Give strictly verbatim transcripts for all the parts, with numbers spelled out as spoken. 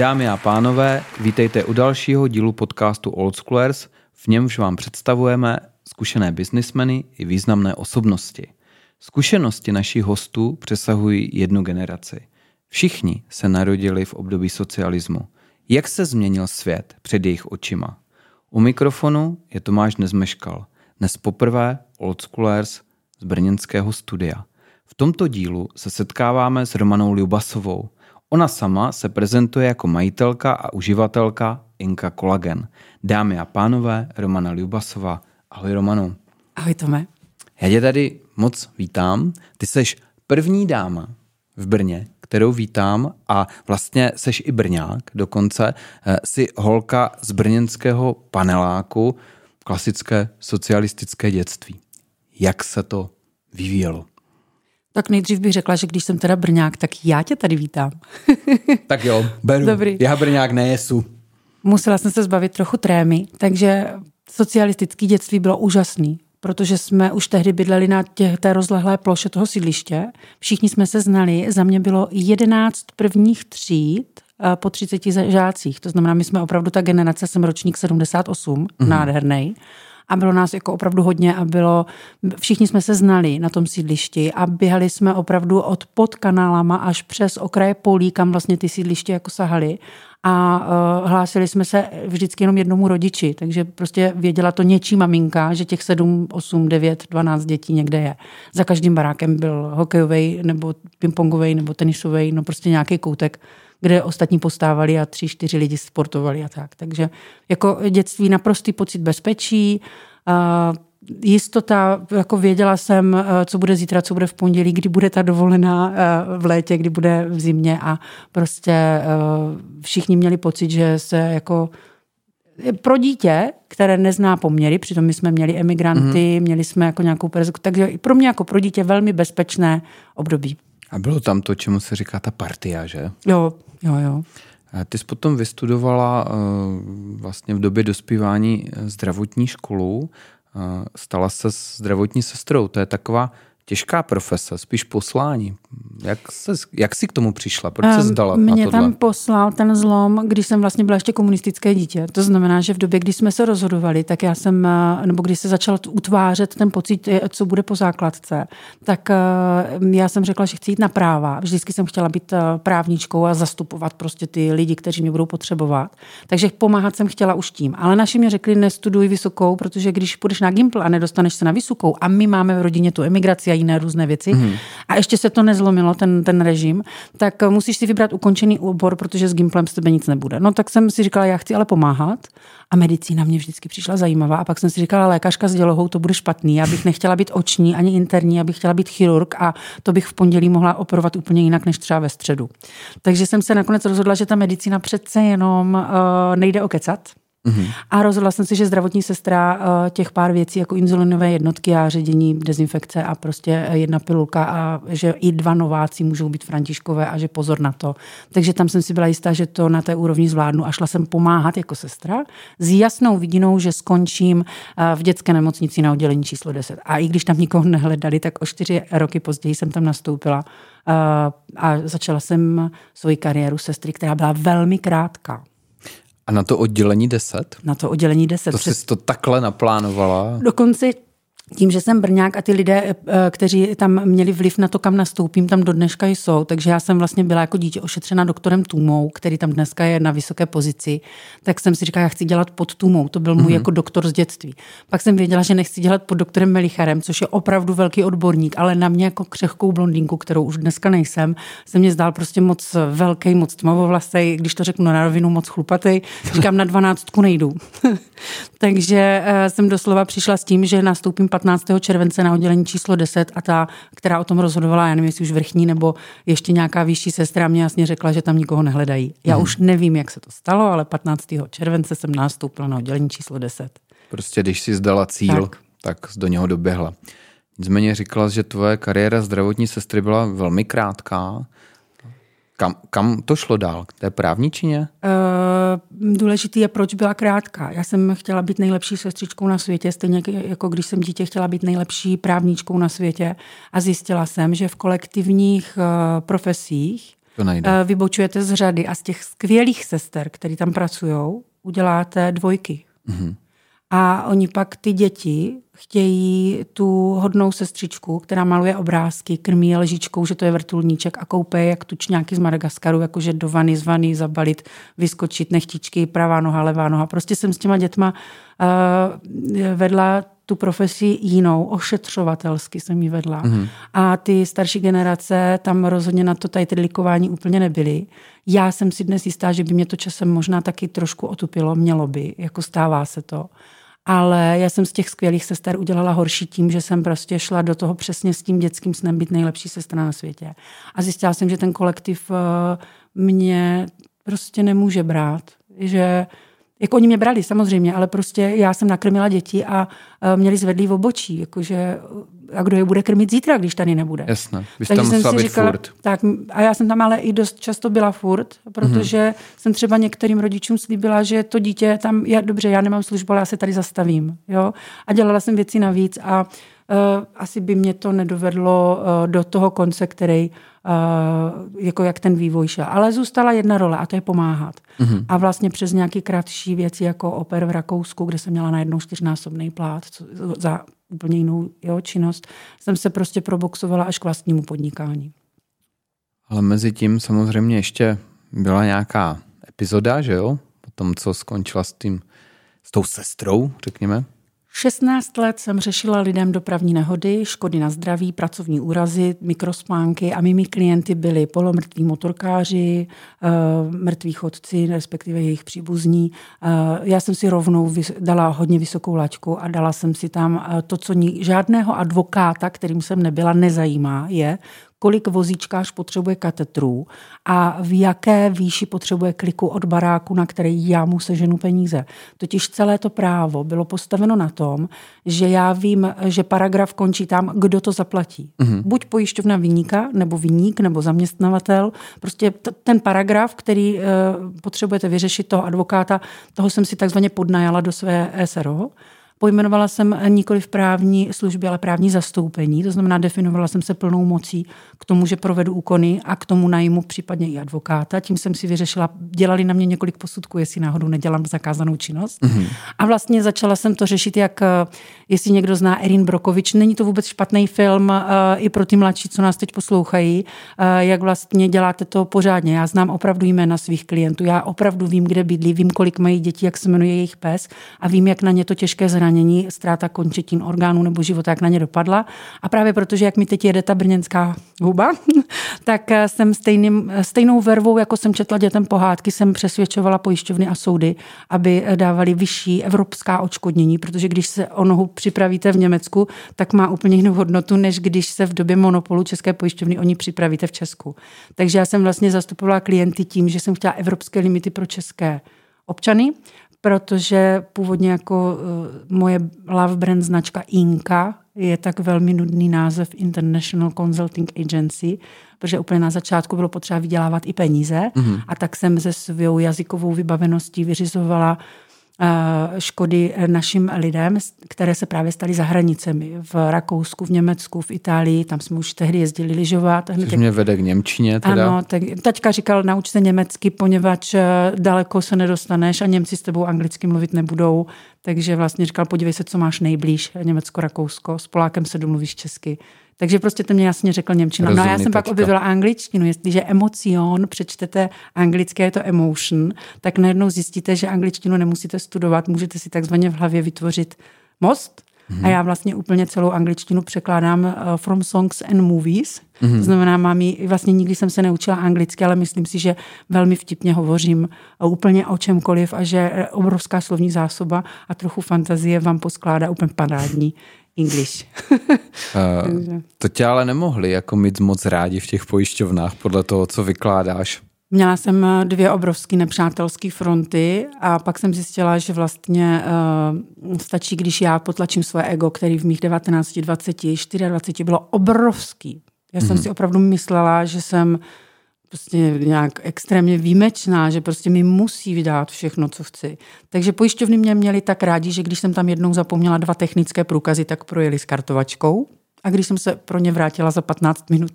Dámy a pánové, vítejte u dalšího dílu podcastu Old Schoolers, v němž vám představujeme zkušené biznismeny i významné osobnosti. Zkušenosti našich hostů přesahují jednu generaci. Všichni se narodili v období socialismu. Jak se změnil svět před jejich očima? U mikrofonu je Tomáš Nezmeškal. Dnes poprvé Old Schoolers z brněnského studia. V tomto dílu se setkáváme s Romanou Ljubasovou. Ona sama se prezentuje jako majitelka a uživatelka Inka Kolagen. Dámy a pánové, Romana Ljubasová. Ahoj Romano. Ahoj Tome. Já tě tady moc vítám. Ty seš první dáma v Brně, kterou vítám, a vlastně seš i Brňák dokonce. Jsi holka z brněnského paneláku, klasické socialistické dětství. Jak se to vyvíjelo? Tak nejdřív bych řekla, že když jsem teda Brňák, tak já tě tady vítám. Tak jo, beru. Dobrý. Já Brňák nejesu. Musela jsem se zbavit trochu trémy, takže socialistické dětství bylo úžasný, protože jsme už tehdy bydleli na těch, té rozlehlé ploše toho sídliště. Všichni jsme se znali, za mě bylo jedenáct prvních tříd po třiceti žácích. To znamená, my jsme opravdu ta generace, jsem ročník sedmdesát osm, mm-hmm. nádhernej. A bylo nás jako opravdu hodně a bylo, všichni jsme se znali na tom sídlišti a běhali jsme opravdu od pod kanálama až přes okraje polí, kam vlastně ty sídliště jako sahaly. A uh, hlásili jsme se vždycky jenom jednomu rodiči, takže prostě věděla to něčí maminka, že těch sedm, osm, devět, dvanáct dětí někde je. Za každým barákem byl hokejový nebo pingpongový nebo tenisový, no prostě nějaký koutek, kde ostatní postávali a tři, čtyři lidi sportovali a tak. Takže jako dětství naprostý pocit bezpečí, uh, jistota, jako věděla jsem, uh, co bude zítra, co bude v pondělí, kdy bude ta dovolená uh, v létě, kdy bude v zimě, a prostě uh, všichni měli pocit, že se jako pro dítě, které nezná poměry, přitom my jsme měli emigranty, mm-hmm. měli jsme jako nějakou persekuci, takže pro mě jako pro dítě velmi bezpečné období. A bylo tam to, čemu se říká ta partia, že? Jo, jo, jo. Ty jsi potom vystudovala vlastně v době dospívání zdravotní školu, stala se zdravotní sestrou. To je taková těžká profese, spíš poslání. Jak, se, jak jsi k tomu přišla? Proč jsi zdala na Mě tohle? tam poslal ten zlom, když jsem vlastně byla ještě komunistické dítě. To znamená, že v době, kdy jsme se rozhodovali, tak já jsem, nebo když se začal utvářet ten pocit, co bude po základce, tak já jsem řekla, že chci jít na práva. Vždycky jsem chtěla být právničkou a zastupovat prostě ty lidi, kteří mě budou potřebovat. Takže pomáhat jsem chtěla už tím. Ale naši mě řekli, nestuduj vysokou, protože když půjdeš na Gimpl a nedostaneš se na vysokou, a my máme v rodině tu emigraci a jiné různé věci, mm. a ještě se to nezlomilo, ten, ten režim, tak musíš si vybrat ukončený obor, protože s Gimplem z tebe nic nebude. No tak jsem si říkala, já chci ale pomáhat, a medicína mě vždycky přišla zajímavá, a pak jsem si říkala, lékařka s dělohou, to bude špatný, já bych nechtěla být oční ani interní, já bych chtěla být chirurg, a to bych v pondělí mohla operovat úplně jinak než třeba ve středu. Takže jsem se nakonec rozhodla, že ta medicína přece jenom uh, nejde okecat. Uhum. A rozhodla jsem si, že zdravotní sestra těch pár věcí, jako inzulinové jednotky a ředění, dezinfekce a prostě jedna pilulka, a že i dva nováci můžou být Františkové a že pozor na to. Takže tam jsem si byla jistá, že to na té úrovni zvládnu, a šla jsem pomáhat jako sestra s jasnou vidinou, že skončím v dětské nemocnici na oddělení číslo deset. A i když tam nikoho nehledali, tak o čtyři roky později jsem tam nastoupila a začala jsem svoji kariéru sestry, která byla velmi krátká. A na to oddělení deset? Na to oddělení deset. To jsi to takhle naplánovala? Dokonce tím, že jsem Brňák a ty lidé, kteří tam měli vliv na to, kam nastoupím, tam do dneška jsou. Takže já jsem vlastně byla jako dítě ošetřena doktorem Tůmou, který tam dneska je na vysoké pozici. Tak jsem si říkala, já chci dělat pod Tůmou. To byl můj mm-hmm. jako doktor z dětství. Pak jsem věděla, že nechci dělat pod doktorem Melicharem, což je opravdu velký odborník, ale na mě jako křehkou blondýnku, kterou už dneska nejsem, se mě zdál prostě moc velký, moc tmavovlasej, když to řeknu na rovinu, moc chlupatej. Říkám, na dvanáctku nejdu. Takže jsem doslova přišla s tím, že nastoupím patnáctého července na oddělení číslo deset, a ta, která o tom rozhodovala, já nevím, jestli už vrchní nebo ještě nějaká vyšší sestra, mě jasně řekla, že tam nikoho nehledají. Já hmm. už nevím, jak se to stalo, ale patnáctého července jsem nastoupila na oddělení číslo deset. Prostě když si zdala cíl, tak, tak do něho doběhla. Nicméně říkala, že tvoje kariéra zdravotní sestry byla velmi krátká. Kam, kam to šlo dál? K té právničině? Uh, důležitý je, proč byla krátká. Já jsem chtěla být nejlepší sestřičkou na světě, stejně jako když jsem dítě chtěla být nejlepší právničkou na světě. A zjistila jsem, že v kolektivních uh, profesích To nejde. Vybočujete z řady a z těch skvělých sester, který tam pracujou, uděláte dvojky. Mm-hmm. A oni pak ty děti chtějí tu hodnou sestřičku, která maluje obrázky, krmí je lžičkou, že to je vrtulníček a koupe jak tučňáky z Madagaskaru, jakože do vany, z vany, zabalit, vyskočit, nechtičky, pravá noha, levá noha. Prostě jsem s těma dětma uh, vedla tu profesi jinou, ošetřovatelsky jsem ji vedla. Mm-hmm. A ty starší generace tam rozhodně na to tady trilikování úplně nebyly. Já jsem si dnes jistá, že by mě to časem možná taky trošku otupilo, mělo by, jako stává se to. Ale já jsem z těch skvělých sester udělala horší tím, že jsem prostě šla do toho přesně s tím dětským snem být nejlepší sestra na světě. A zjistila jsem, že ten kolektiv mě prostě nemůže brát. Že jako oni mě brali samozřejmě, ale prostě já jsem nakrmila děti a měli zvedlý v obočí. Jakože, a kdo je bude krmit zítra, když tady nebude. Jasné, vy jste tam musela být říkala, furt. Tak, a já jsem tam ale i dost často byla furt, protože mm-hmm. jsem třeba některým rodičům slíbila, že to dítě tam, já, dobře, já nemám službu, ale já se tady zastavím. Jo? A dělala jsem věci navíc a uh, asi by mě to nedovedlo uh, do toho konce, který Uh, jako jak ten vývoj šel. Ale zůstala jedna role a to je pomáhat. Mm-hmm. A vlastně přes nějaký kratší věci jako oper v Rakousku, kde jsem měla najednou čtyřnásobný plát co, za úplně jinou jeho činnost, jsem se prostě proboxovala až k vlastnímu podnikání. Ale mezi tím samozřejmě ještě byla nějaká epizoda, že jo? Potom, co skončila s tím, s tou sestrou, řekněme. šestnáct let jsem řešila lidem dopravní nehody, škody na zdraví, pracovní úrazy, mikrospánky a mými klienty byli polomrtví motorkáři, mrtví chodci, respektive jejich příbuzní. Já jsem si rovnou dala hodně vysokou laťku a dala jsem si tam to, co žádného advokáta, kterým jsem nebyla, nezajímá, je, kolik vozíčkář potřebuje katetrů a v jaké výši potřebuje kliku od baráku, na který já mu seženu peníze. Totiž celé to právo bylo postaveno na tom, že já vím, že paragraf končí tam, kdo to zaplatí. Mm-hmm. Buď pojišťovna viníka, nebo viník, nebo zaměstnavatel. Prostě t- ten paragraf, který e, potřebujete vyřešit toho advokáta, toho jsem si takzvaně podnajala do své S R O. Pojmenovala jsem nikoli v právní službě, ale právní zastoupení. To znamená, definovala jsem se plnou mocí k tomu, že provedu úkony a k tomu najmu případně i advokáta. Tím jsem si vyřešila, dělali na mě několik posudků, jestli náhodou nedělám zakázanou činnost. Mm-hmm. A vlastně začala jsem to řešit, jak, jestli někdo zná Erin Brockovich, není to vůbec špatný film i pro ty mladší, co nás teď poslouchají, jak vlastně děláte to pořádně. Já znám opravdu jména svých klientů, já opravdu vím, kde bydlí, vím, kolik mají dětí, jak se jmenuje jejich pes a vím, jak na ně to těžké zranění, ztráta končetin orgánů nebo života, jak na ně dopadla. A právě protože, jak mi teď jede ta brněnská huba, tak jsem stejným, stejnou vervou, jako jsem četla dětem pohádky, jsem přesvědčovala pojišťovny a soudy, aby dávali vyšší evropská odškodnění, protože když se o nohu připravíte v Německu, tak má úplně jinou hodnotu, než když se v době monopolu České pojišťovny oni připravíte v Česku. Takže já jsem vlastně zastupovala klienty tím, že jsem chtěla evropské limity pro české občany, protože původně jako uh, moje love brand značka Inka je tak velmi nudný název International Consulting Agency, protože úplně na začátku bylo potřeba vydělávat i peníze mm-hmm. a tak jsem se svou jazykovou vybaveností vyřizovala uh, škody našim lidem, které se právě staly za hranicemi. V Rakousku, v Německu, v Itálii, tam jsme už tehdy jezdili lyžovat. Což mě vede k němčině teda. Ano, tak taťka říkal, nauč se německy, poněvadž daleko se nedostaneš a Němci s tebou anglicky mluvit nebudou. Takže vlastně říkal, podívej se, co máš nejblíž, Německo, Rakousko, s Polákem se domluvíš česky. Takže prostě ten mě jasně řekl němčina. Rozumný, no a já jsem tačka. Pak objevila angličtinu. Jestliže emocion přečtete anglicky, je to emotion, tak najednou zjistíte, že angličtinu nemusíte studovat, můžete si takzvaně v hlavě vytvořit most. Mm-hmm. A já vlastně úplně celou angličtinu překládám uh, from songs and movies. Mm-hmm. To znamená, mám jí, vlastně nikdy jsem se neučila anglicky, ale myslím si, že velmi vtipně hovořím uh, úplně o čemkoliv a že obrovská slovní zásoba a trochu fantazie vám poskládá úplně parádní English. uh, to tě ale nemohli jako mít moc rádi v těch pojišťovnách podle toho, co vykládáš. Měla jsem dvě obrovské nepřátelské fronty a pak jsem zjistila, že vlastně uh, stačí, když já potlačím své ego, který v mých devatenácti, dvaceti, dvaceti čtyři bylo obrovský. Já mm-hmm. jsem si opravdu myslela, že jsem prostě nějak extrémně výjimečná, že prostě mi musí vydat všechno, co chci. Takže pojišťovny mě měly tak rádi, že když jsem tam jednou zapomněla dva technické průkazy, tak projeli s kartovačkou. A když jsem se pro ně vrátila za patnáct minut,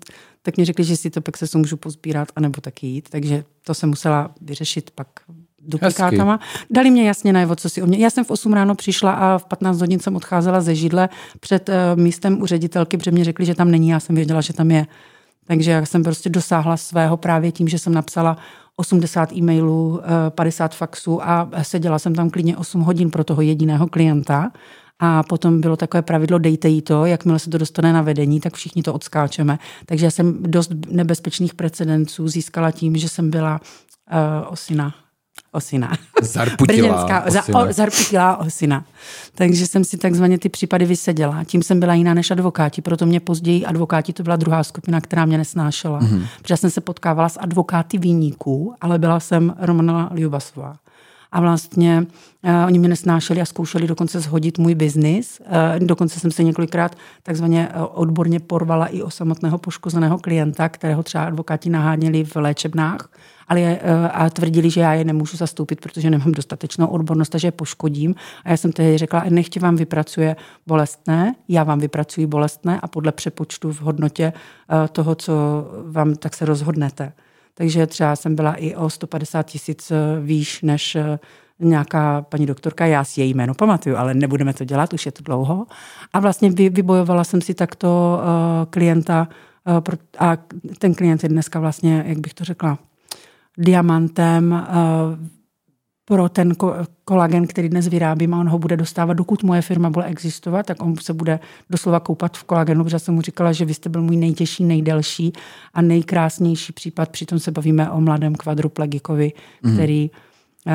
tak mi řekli, že si to pak se můžu pozbírat, anebo taky jít. Takže to jsem musela vyřešit pak duplikátama. Dali mě jasně najevo, co si o mě. Já jsem v osm ráno přišla a v patnáct hodin jsem odcházela ze židle před uh, místem u ředitelky, protože mě řekli, že tam není, já jsem věděla, že tam je. Takže já jsem prostě dosáhla svého právě tím, že jsem napsala osmdesát e-mailů, padesát faxů a seděla jsem tam klidně osm hodin pro toho jediného klienta. A potom bylo takové pravidlo, dejte jí to, jakmile se to dostane na vedení, tak všichni to odskáčeme. Takže já jsem dost nebezpečných precedenců získala tím, že jsem byla uh, osina. Osina. Zarputilá osina. Za, o, zarputilá osina. Takže jsem si takzvaně ty případy vyseděla. Tím jsem byla jiná než advokáti, proto mě později advokáti, to byla druhá skupina, která mě nesnášela. Mm-hmm. Protože jsem se potkávala s advokáty viníků, ale byla jsem Romana Ljubasová. A vlastně uh, oni mě nesnášeli a zkoušeli dokonce shodit můj biznis. Uh, dokonce jsem se několikrát takzvaně uh, odborně porvala i o samotného poškozeného klienta, kterého třeba advokáti naháněli v léčebnách. Ale je, a tvrdili, že já je nemůžu zastoupit, protože nemám dostatečnou odbornost a že je poškodím. A já jsem tehdy řekla, nechť vám vypracuje bolestné, já vám vypracuji bolestné a podle přepočtu v hodnotě toho, co vám, tak se rozhodnete. Takže třeba jsem byla i o sto padesát tisíc výš než nějaká paní doktorka, já si její jméno pamatuju, ale nebudeme to dělat, už je to dlouho. A vlastně vybojovala jsem si takto klienta a ten klient je dneska vlastně, jak bych to řekla, diamantem pro ten kolagen, který dnes vyrábím a on ho bude dostávat, dokud moje firma bude existovat, tak on se bude doslova koupat v kolagenu, protože jsem mu říkala, že vy jste byl můj nejtěžší, nejdelší a nejkrásnější případ, přitom se bavíme o mladém kvadruplegikovi, mm. který uh,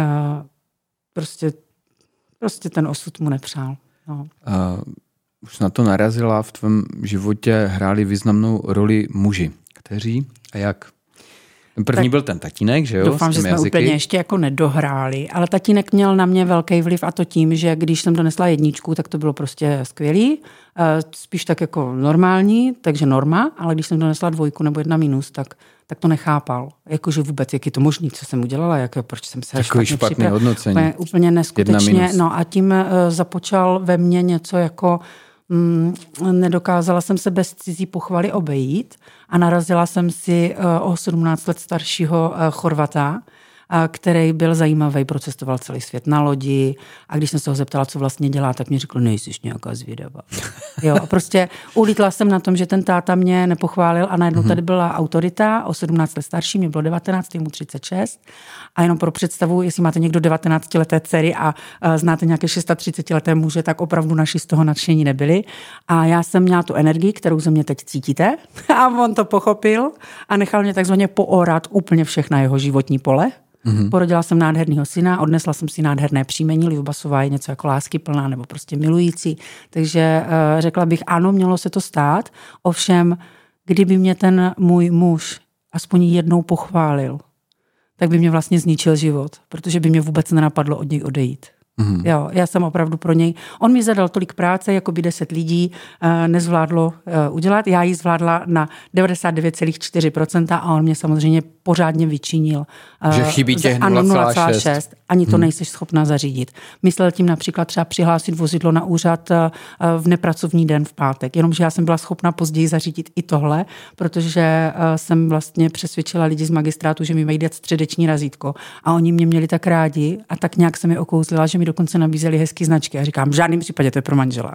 prostě, prostě ten osud mu nepřál. No. Uh, už na to narazila, v tvém životě hráli významnou roli muži. Kteří a jak? První tak byl ten tatínek, že jo? Doufám, že jsme jazyky. Úplně ještě jako nedohráli, ale tatínek měl na mě velký vliv a to tím, že když jsem donesla jedničku, tak to bylo prostě skvělý, spíš tak jako normální, takže norma, ale když jsem donesla dvojku nebo jedna minus, tak, tak to nechápal. Jakože vůbec, jak je to možný, co jsem udělala, jak, proč jsem se špatně, špatně hodnocení. Úplně, úplně neskutečně. No a tím započal ve mně něco jako Mm, nedokázala jsem se bez cizí pochvaly obejít a narazila jsem si uh, o sedmnáct let staršího uh, Chorvata, který byl zajímavý, procestoval celý svět na lodi a když jsem se ho zeptala, co vlastně dělá, tak mi řekl, nejsi nějaká zvědavá. Jo, a prostě ulítla jsem na tom, že ten táta mě nepochválil a najednou tady byla autorita, o sedmnáct let starší, mě bylo devatenáct, mu třicet šest a jenom pro představu, jestli máte někdo devatenáctileté dcery a znáte nějaké třicetišestileté muže, tak opravdu naši z toho nadšení nebyli. A já jsem měla tu energii, kterou ze mě teď cítíte a on to pochopil a nechal mě takzvaně poorat úplně všechna jeho životní pole. Mm-hmm. Porodila jsem nádhernýho syna, odnesla jsem si nádherné příjmení, Ljubasová je něco jako láskyplná nebo prostě milující, takže uh, řekla bych, ano, mělo se to stát, ovšem, kdyby mě ten můj muž aspoň jednou pochválil, tak by mě vlastně zničil život, protože by mě vůbec nenapadlo od něj odejít. Mm-hmm. Jo, já jsem opravdu pro něj. On mi zadal tolik práce, jako by deset lidí uh, nezvládlo uh, udělat. Já ji zvládla na devadesát devět celá čtyři procenta a on mě samozřejmě pořádně vyčinil. Uh, že chybí těch nula celá šest. Ani to hmm. nejseš schopná zařídit. Myslel tím například třeba přihlásit vozidlo na úřad uh, v nepracovní den v pátek. Jenomže já jsem byla schopná později zařídit i tohle, protože uh, jsem vlastně přesvědčila lidi z magistrátu, že mi mají dát středeční razítko. A oni mě měli tak rádi a tak nějak se mi okouzlila, že mi dokonce nabízeli hezký značky. A říkám, v žádném případě to je pro manžela.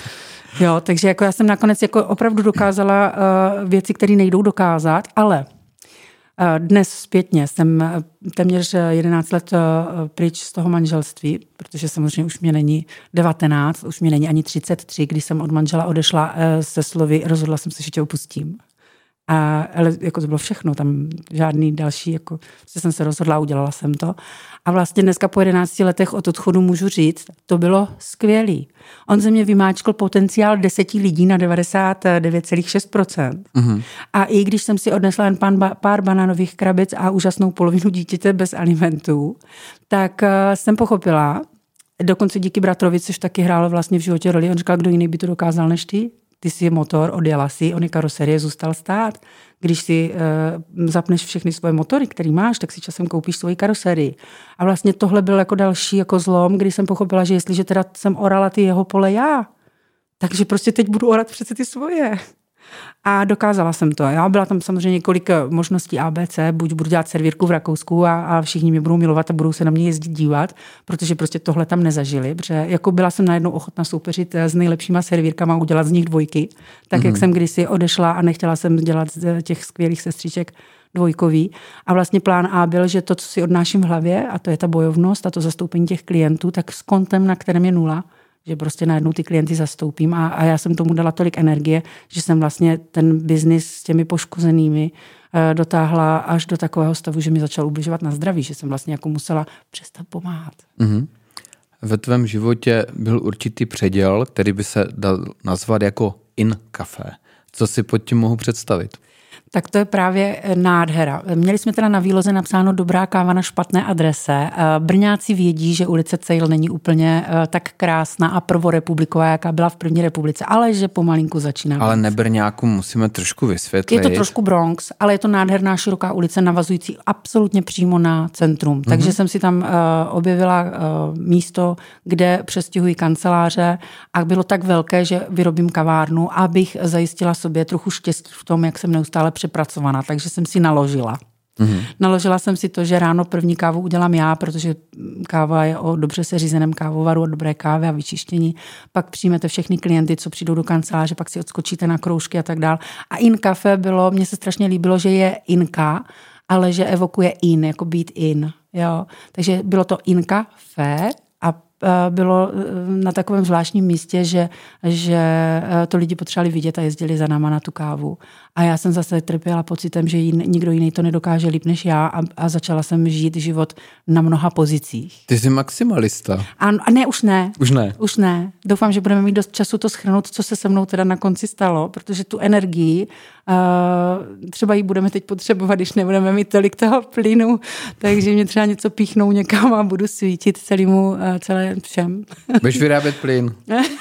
Jo, takže jako já jsem nakonec jako opravdu dokázala uh, věci, které nejdou dokázat, ale uh, dnes zpětně jsem téměř jedenáct let uh, pryč z toho manželství, protože samozřejmě už mě není devatenáct, už mě není ani třicet tři, když jsem od manžela odešla uh, se slovy, rozhodla jsem se, že tě opustím. A, ale jako to bylo všechno, tam žádný další, jako jsem se rozhodla, udělala jsem to. A vlastně dneska po jedenácti letech od odchodu můžu říct, to bylo skvělý. On ze mě vymáčkl potenciál deseti lidí na devadesát devět celá šest procent. Mm-hmm. A i když jsem si odnesla jen pár, pár banánových krabic a úžasnou polovinu dítěte bez alimentů, tak uh, jsem pochopila, dokonce díky bratrovi, což taky hrálo vlastně v životě roli, on říkal, kdo jiný by to dokázal než ty? Ty si motor, odjela si, on je karoserie, zůstal stát. Když si uh, zapneš všechny svoje motory, který máš, tak si časem koupíš svoji karoserii. A vlastně tohle byl jako další jako zlom, kdy jsem pochopila, že jestliže teda jsem orala ty jeho pole já, takže prostě teď budu orat přece ty svoje. A dokázala jsem to. Já byla tam samozřejmě několik možností A B C, buď budu dělat servírku v Rakousku a, a všichni mě budou milovat a budou se na mě jezdit dívat, protože prostě tohle tam nezažili. Protože jako byla jsem najednou ochotná soupeřit s nejlepšíma servírkama, udělat z nich dvojky, tak mm-hmm. jak jsem kdysi odešla a nechtěla jsem dělat z těch skvělých sestřiček dvojkový. A vlastně plán A byl, že to, co si odnáším v hlavě, a to je ta bojovnost a to zastoupení těch klientů, tak s kontem, na kterém je nula, že prostě najednou ty klienty zastoupím a, a já jsem tomu dala tolik energie, že jsem vlastně ten biznis s těmi poškozenými e, dotáhla až do takového stavu, že mi začal ubližovat na zdraví, že jsem vlastně jako musela přestat pomáhat. Mm-hmm. Ve tvém životě byl určitý předěl, který by se dal nazvat jako in café. Co si pod tím mohu představit? Tak to je právě nádhera. Měli jsme teda na výloze napsáno dobrá káva na špatné adrese. Brňáci vědí, že ulice Cejl není úplně tak krásná a prvorepubliková, jaká byla v první republice, ale že pomalinku začíná. Ale nebrňákům musíme trošku vysvětlit. Je to trošku Bronx, ale je to nádherná široká ulice navazující absolutně přímo na centrum. Mm-hmm. Takže jsem si tam uh, objevila uh, místo, kde přestěhují kanceláře a bylo tak velké, že vyrobím kavárnu, abych zajistila sobě trochu štěstí v tom, jak jsem neustále přepracovaná, takže jsem si naložila. Mm-hmm. Naložila jsem si to, že ráno první kávu udělám já, protože káva je o dobře seřízeném kávovaru, o dobré kávě a vyčištění. Pak přijmete všechny klienty, co přijdou do kanceláře, pak si odskočíte na kroužky a tak dál. A in café bylo, mně se strašně líbilo, že je inka, ale že evokuje in, jako být in. Jo? Takže bylo to in café a bylo na takovém zvláštním místě, že, že to lidi potřebovali vidět a jezdili za náma na tu kávu. A já jsem zase trpěla pocitem, že jin, nikdo jiný to nedokáže líp než já a, a začala jsem žít život na mnoha pozicích. Ty jsi maximalista. A, a ne, už ne. Už ne. Už ne. Doufám, že budeme mít dost času to shrnout, co se se mnou teda na konci stalo, protože tu energii uh, třeba ji budeme teď potřebovat, když nebudeme mít tolik toho plynu, takže mě třeba něco píchnou někam a budu svítit celému, uh, celé všem. Budeš vyrábět plyn.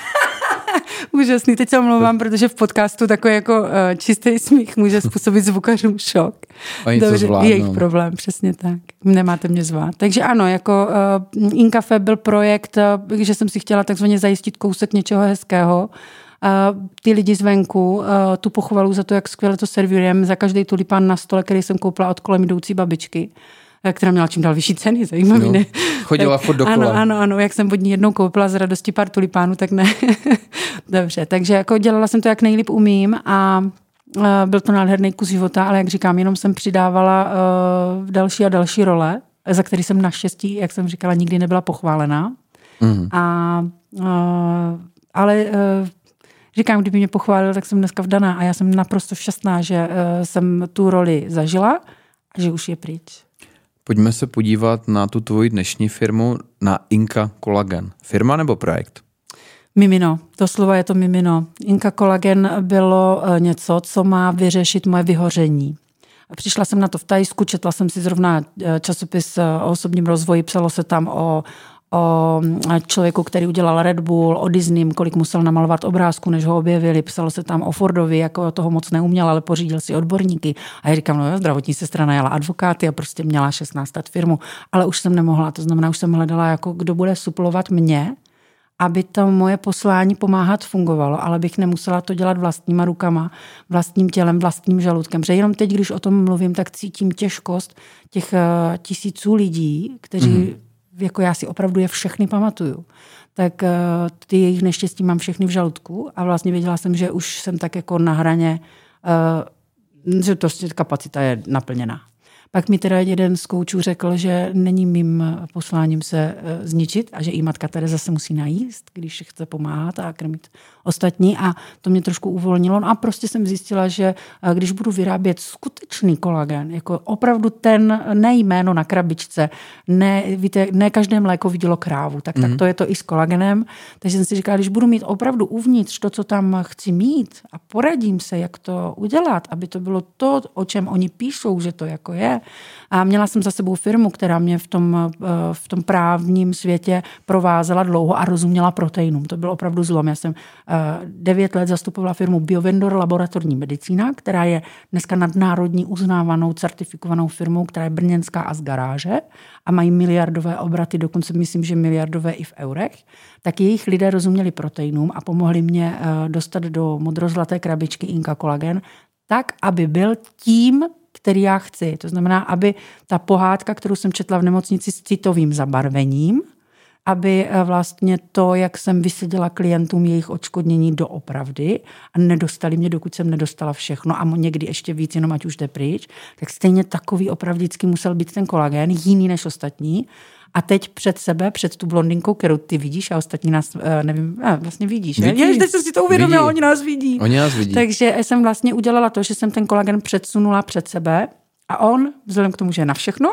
Úžasný, teď se omlouvám, protože v podcastu takový jako uh, čistý smích může způsobit zvukařům šok. Dobře, jejich problém, přesně tak. Nemáte mě zvát. Takže ano, jako uh, In Café byl projekt, uh, že jsem si chtěla takzvaně zajistit kousek něčeho hezkého. Uh, ty lidi zvenku, uh, tu pochvalu za to, jak skvěle to servírujeme, za každý tulipán na stole, který jsem koupila od kolem jdoucí babičky, která měla čím dál vyšší ceny, zajímavý, no, ne? Chodila furt dokola. Ano, ano, ano, jak jsem od ní jednou koupila z radosti pár tulipánů, tak ne. Dobře, takže jako dělala jsem to, jak nejlíp umím a uh, byl to nádherný kus života, ale jak říkám, jenom jsem přidávala uh, další a další role, za který jsem naštěstí, jak jsem říkala, nikdy nebyla pochválená. Mm. A, uh, ale uh, říkám, kdyby mě pochválil, tak jsem dneska vdaná a já jsem naprosto šťastná, že uh, jsem tu roli zažila a že už je pryč. Pojďme se podívat na tu tvoji dnešní firmu, na Inka Collagen. Firma nebo projekt? Mimino, doslova je to mimino. Inka Collagen bylo něco, co má vyřešit moje vyhoření. Přišla jsem na to v Thajsku, četla jsem si zrovna časopis o osobním rozvoji, psalo se tam o o člověku, který udělal Red Bull, o Disneym, kolik musel namalovat obrázku, než ho objevili. Psalo se tam o Fordovi, jako toho moc neuměl, ale pořídil si odborníky. A já říkám, no jo, zdravotní sestra najala advokáty a prostě měla šestnáct let firmu. Ale už jsem nemohla, to znamená, už jsem hledala, jako kdo bude suplovat mě, aby to moje poslání pomáhat fungovalo, ale bych nemusela to dělat vlastníma rukama, vlastním tělem, vlastním žaludkem. Protože jenom teď, když o tom mluvím, tak cítím těžkost těch tisíců lidí, kteří mm. jako já si opravdu je všechny pamatuju, tak uh, ty jejich neštěstí mám všechny v žaludku a vlastně věděla jsem, že už jsem tak jako na hraně, uh, že to kapacita je naplněná. Pak mi teda jeden z koučů řekl, že není mým posláním se uh, zničit a že i matka Tereza se musí najíst, když chce pomáhat a krmit ostatní a to mě trošku uvolnilo. No a prostě jsem zjistila, že uh, když budu vyrábět skutečný kolagen, jako opravdu ten, ne jméno na krabičce, ne, víte, ne každé mléko vidělo krávu, tak, mm-hmm. tak to je to i s kolagenem. Takže jsem si říkala, když budu mít opravdu uvnitř to, co tam chci mít a poradím se, jak to udělat, aby to bylo to, o čem oni píšou, že to jako je, je. A měla jsem za sebou firmu, která mě v tom, v tom právním světě provázela dlouho a rozuměla proteinům. To byl opravdu zlom. Já jsem devět let zastupovala firmu Biovendor Laboratorní medicína, která je dneska nadnárodní uznávanou, certifikovanou firmou, která je brněnská a z garáže a mají miliardové obraty, dokonce myslím, že miliardové i v eurech. Tak jejich lidé rozuměli proteinům a pomohli mě dostat do modrozlaté krabičky Inka Kolagen, tak, aby byl tím, který já chci. To znamená, aby ta pohádka, kterou jsem četla v nemocnici s citovým zabarvením, aby vlastně to, jak jsem vyseděla klientům jejich odškodnění doopravdy a nedostali mě, dokud jsem nedostala všechno a někdy ještě víc, jenom ať už jde pryč, tak stejně takový opravdicky musel být ten kolagen, jiný než ostatní. A teď před sebe, před tu blondinkou, kterou ty vidíš a ostatní nás, nevím, vlastně vidíš. Vidí. Jež, teď jsem si to uvědomila, oni nás vidí. Oni nás vidí. Takže jsem vlastně udělala to, že jsem ten kolagen předsunula před sebe a on, vzhledem k tomu, že je na všechno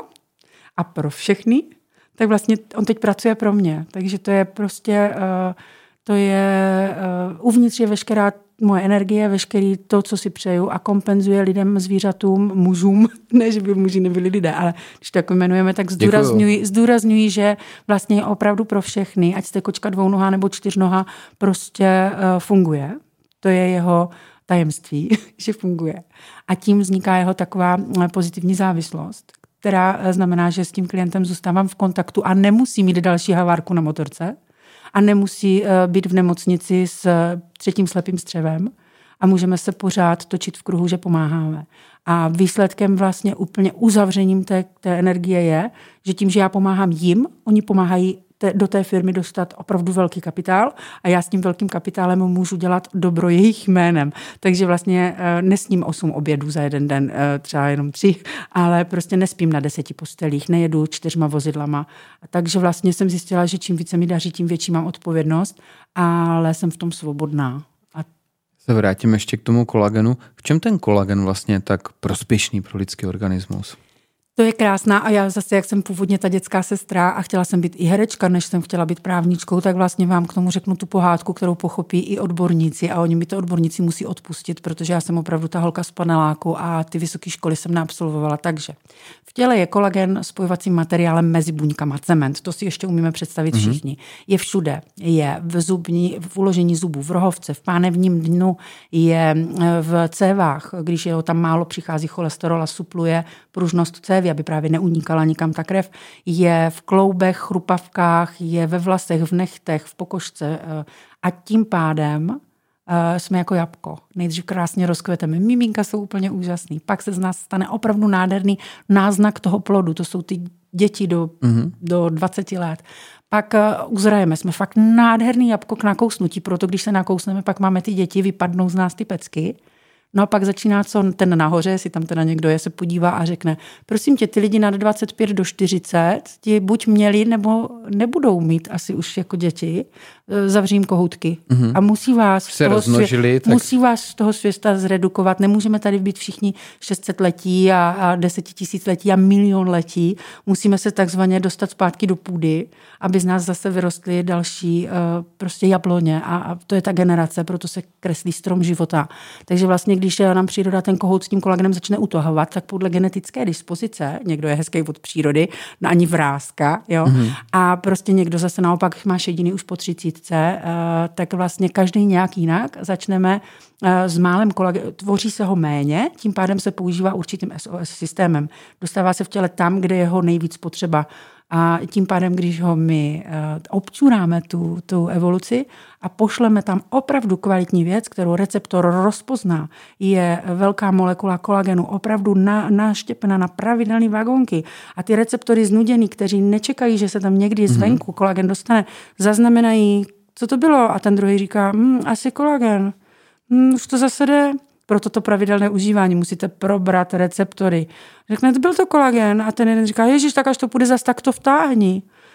a pro všechny, tak vlastně on teď pracuje pro mě. Takže to je prostě, to je, uvnitř je veškerá moje energie, veškerý to, co si přeju a kompenzuje lidem, zvířatům, mužům, ne, že by muži nebyli lidé, ale když to jako jmenujeme, tak zdůrazňuji, zdůrazňuji, že vlastně je opravdu pro všechny, ať jste kočka dvounohá nebo čtyřnohá, prostě uh, funguje. To je jeho tajemství, že funguje. A tím vzniká jeho taková pozitivní závislost, která znamená, že s tím klientem zůstávám v kontaktu a nemusí mít další havárku na motorce, a nemusí být v nemocnici s třetím slepým střevem a můžeme se pořád točit v kruhu, že pomáháme. A výsledkem vlastně úplně uzavřením té, té energie je, že tím, že já pomáhám jim, oni pomáhají te, do té firmy dostat opravdu velký kapitál a já s tím velkým kapitálem můžu dělat dobro jejich jménem. Takže vlastně nesním osm obědů za jeden den, třeba jenom tři, ale prostě nespím na deseti postelích, nejedu čtyřma vozidlama. Takže vlastně jsem zjistila, že čím více mi daří, tím větší mám odpovědnost, ale jsem v tom svobodná. A se vrátím ještě k tomu kolagenu. V čem ten kolagen vlastně je tak prospěšný pro lidský organismus? To je krásná a já zase, jak jsem původně ta dětská sestra a chtěla jsem být i herečka, než jsem chtěla být právničkou, tak vlastně vám k tomu řeknu tu pohádku, kterou pochopí i odborníci a oni mi to odborníci musí odpustit, protože já jsem opravdu ta holka z paneláku a ty vysoké školy jsem neabsolvovala. Takže v těle je kolagen spojovacím materiálem mezi buňkama, cement, to si ještě umíme představit mm-hmm. všichni. Je všude, je v, zubní, v uložení zubů, v rohovce, v pánevním dnu, je v cévách, když je ho tam málo, přichází cholesterol a supluje pružnost cévy, aby právě neunikala nikam ta krev, je v kloubech, chrupavkách, je ve vlasech, v nechtech, v pokožce a tím pádem jsme jako jabko. Nejdřív krásně rozkveteme. Miminka jsou úplně úžasný. Pak se z nás stane opravdu nádherný náznak toho plodu. To jsou ty děti do, mm-hmm. do dvaceti let. Pak uzrajeme. Jsme fakt nádherný jabko k nakousnutí. Proto když se nakousneme, pak máme ty děti, vypadnou z nás ty pecky. No a pak začíná, co ten nahoře, jestli tam teda někdo je, se podívá a řekne, prosím tě, ty lidi nad dvacet pět do čtyřicet, ti buď měli, nebo nebudou mít asi už jako děti, zavřím kohoutky. Mm-hmm. A musí vás, se rozmnožili, svě- tak... musí vás z toho světa zredukovat. Nemůžeme tady být všichni šest set letí a, a deset tisíc letí a milion letí. Musíme se takzvaně dostat zpátky do půdy, aby z nás zase vyrostly další uh, prostě jabloně. A, a to je ta generace, proto se kreslí strom života. Takže vlastně, když nám příroda ten kohout s tím kolagenem začne utahovat, tak podle genetické dispozice, někdo je hezký od přírody, no ani vrázka, jo, mm-hmm. a prostě někdo zase naopak má šediny už po třicítce, tak vlastně každý nějak jinak začneme s málem kolagenu, tvoří se ho méně, tím pádem se používá určitým S O S systémem. Dostává se v těle tam, kde je ho nejvíc potřeba. A tím pádem, když ho my občuráme tu, tu evoluci a pošleme tam opravdu kvalitní věc, kterou receptor rozpozná, je velká molekula kolagenu opravdu na, naštěpena na pravidelné vagonky a ty receptory znuděný, kteří nečekají, že se tam někdy zvenku kolagen dostane, zaznamenají, co to bylo a ten druhý říká, hm, asi kolagen, hm, už to zase jde. Proto to pravidelné užívání musíte probrat receptory. Řekne, to byl to kolagen a ten jeden říká, ježiš, tak až to půjde zas, tak to vtáhni.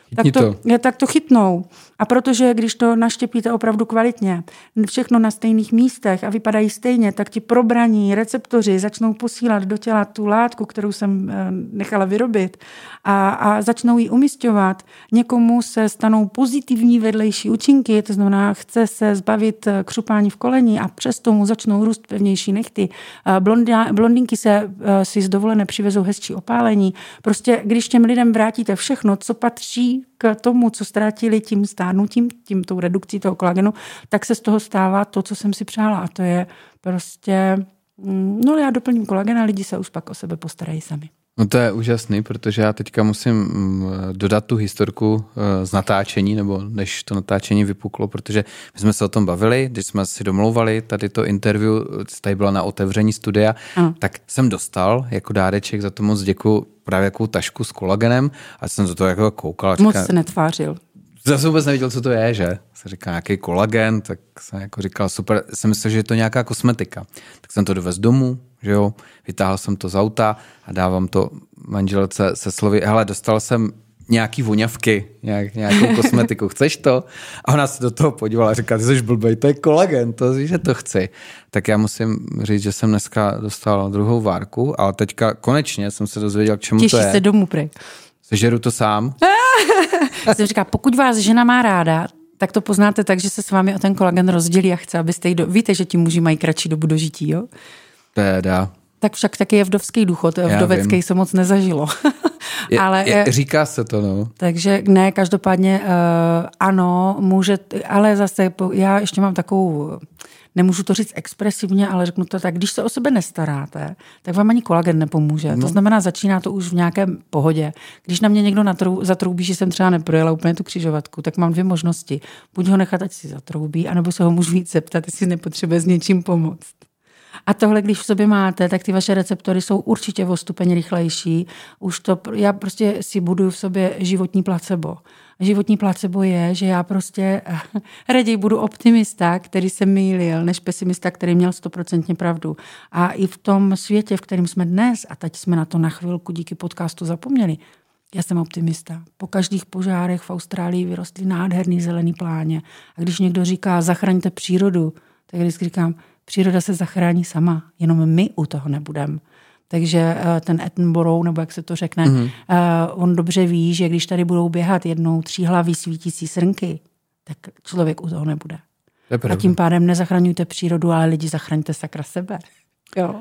tak to, to. tak to chytnou. A protože když to naštěpíte opravdu kvalitně, všechno na stejných místech a vypadají stejně, tak ti probraní receptoři začnou posílat do těla tu látku, kterou jsem nechala vyrobit a, a začnou ji umisťovat. Někomu se stanou pozitivní vedlejší účinky, to znamená, chce se zbavit křupání v koleni a přesto mu začnou růst pevnější nechty. Blondinky se si z dovolené přivezou hezčí opálení. Prostě když těm lidem vrátíte všechno, co patří k tomu, co ztratili tím stárnutím, tím tou redukcí toho kolagenu, tak se z toho stává to, co jsem si přála. A to je prostě, no já doplním kolagen a lidi se už pak o sebe postarají sami. No to je úžasný, protože já teďka musím dodat tu historku z natáčení, nebo než to natáčení vypuklo, protože my jsme se o tom bavili, když jsme si domlouvali tady to interview, tady byla na otevření studia, ano. Tak jsem dostal jako dáreček, za to moc děkuju, právě jakou tašku s kolagenem a jsem za to jako koukal. Moc říkal, se netvářil. Zase vůbec neviděl, co to je, že? Se říká nějaký kolagen, tak jsem jako říkal, super, jsem myslel, že je to nějaká kosmetika. Tak jsem to dovez domů, že jo, vytáhl jsem to z auta a dávám to manželce se slovy, hele, dostal jsem nějaký voňavky, nějak, nějakou kosmetiku, chceš to? A ona se do toho podívala a říká, ty jsi blbej, to je kolagen, to víš, že to chci. Tak já musím říct, že jsem dneska dostal druhou várku, ale teďka konečně jsem se dozvěděl, k čemu Těší to je. Těší se domů, prej. Sežeru to sám. Jsem říká, pokud vás žena má ráda, tak to poznáte tak, že se s vámi o ten kolagen rozdělí a chce, abyste jí do... Víte, že ti muži mají kratší dobu dožití, jo? Teda. Tak však taky je vdovský důchod, vdovecký se moc nezažilo. je, ale, je, říká se to, no. Takže ne, každopádně uh, ano, může, ale zase já ještě mám takovou, nemůžu to říct expresivně, ale řeknu to tak, když se o sebe nestaráte, tak vám ani kolagen nepomůže. No. To znamená, začíná to už v nějakém pohodě. Když na mě někdo natrou, zatroubí, že jsem třeba neprojela úplně tu křižovatku, tak mám dvě možnosti. Buď ho nechat, ať si zatroubí, anebo se ho můžu víc zeptat, jestli nepotřebuje s něčím pomoct. A tohle, když v sobě máte, tak ty vaše receptory jsou určitě o stupeň rychlejší. Už to, já prostě si buduju v sobě životní placebo. Životní placebo je, že já prostě raději budu optimista, který se mýlil, než pesimista, který měl stoprocentně pravdu. A i v tom světě, v kterém jsme dnes, a teď jsme na to na chvilku díky podcastu zapomněli, já jsem optimista. Po každých požárech v Austrálii vyrostly nádherný zelený pláně. A když někdo říká, zachraňte přírodu, tak vždycky říkám, příroda se zachrání sama, jenom my u toho nebudeme. Takže ten Attenborough, nebo jak se to řekne, mm-hmm. on dobře ví, že když tady budou běhat jednou tříhlavý svítící srnky, tak člověk u toho nebude. A tím pádem nezachraňujte přírodu, ale lidi zachraňte sakra sebe. Jo.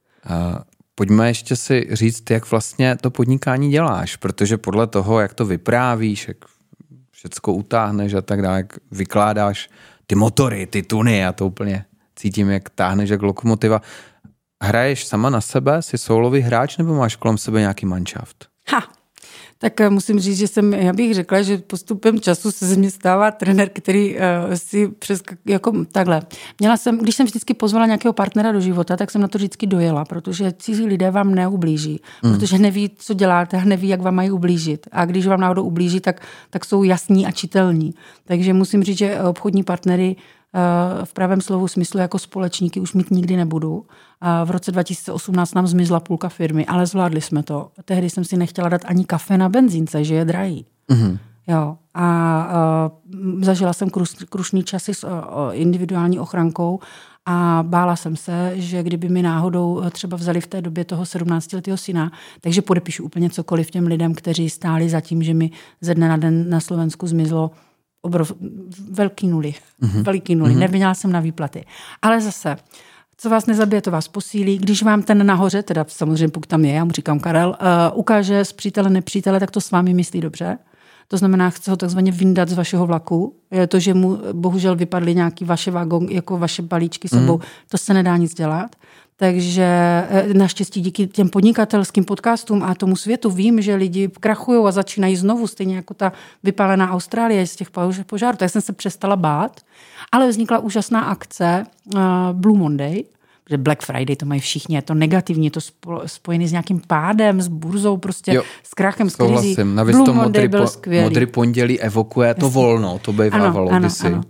A pojďme ještě si říct, jak vlastně to podnikání děláš, protože podle toho, jak to vyprávíš, jak všecko utáhneš a tak dále, jak vykládáš ty motory, ty tuny, a to úplně cítím, jak táhneš jak lokomotiva. Hraješ sama na sebe, jsi soulový hráč, nebo máš kolem sebe nějaký manšaft? Ha, tak musím říct, že jsem, já bych řekla, že postupem času se ze mě stává trenér, který uh, si přes, jako takhle. Měla jsem, když jsem vždycky pozvala nějakého partnera do života, tak jsem na to vždycky dojela, protože cizí lidé vám neublíží, mm. protože neví, co děláte a neví, jak vám mají ublížit. A když vám náhodou ublíží, tak, tak jsou jasní a čitelní. Takže musím říct, že obchodní partnery v pravém slovu smyslu jako společníky už mít nikdy nebudu. V roce dva tisíce osmnáct nám zmizla půlka firmy, ale zvládli jsme to. Tehdy jsem si nechtěla dát ani kafe na benzínce, že je drahý. Mm-hmm. Jo. A, a zažila jsem kruš, krušný časy s o, individuální ochrankou a bála jsem se, že kdyby mi náhodou třeba vzali v té době toho sedmnáctiletého syna, takže podepíšu úplně cokoliv těm lidem, kteří stáli za tím, že mi ze dne na den na Slovensku zmizlo Obrov, velký nuly. Mm-hmm. Veliký nuly. Mm-hmm. Neměla jsem na výplaty. Ale zase, co vás nezabije, to vás posílí. Když vám ten nahoře, teda samozřejmě pokud tam je, já mu říkám Karel, uh, ukáže z přítele, nepřítele, tak to s vámi myslí dobře. To znamená, chce ho takzvaně vyndat z vašeho vlaku. Je to, že mu bohužel vypadly nějaký vaše vagon, jako vaše balíčky sebou. Mm. To se nedá nic dělat. Takže naštěstí díky těm podnikatelským podcastům a tomu světu vím, že lidi krachují a začínají znovu, stejně jako ta vypálená Austrálie z těch požárů. Tak jsem se přestala bát, ale vznikla úžasná akce uh, Blue Monday, že Black Friday to mají všichni, je to negativní, je to spojený s nějakým pádem, s burzou, prostě jo, s krachem, s krizí. Souhlasím, navíc to modrý, po, modrý pondělí evokuje to volno, to bývávalo kdysi. Ano, ano.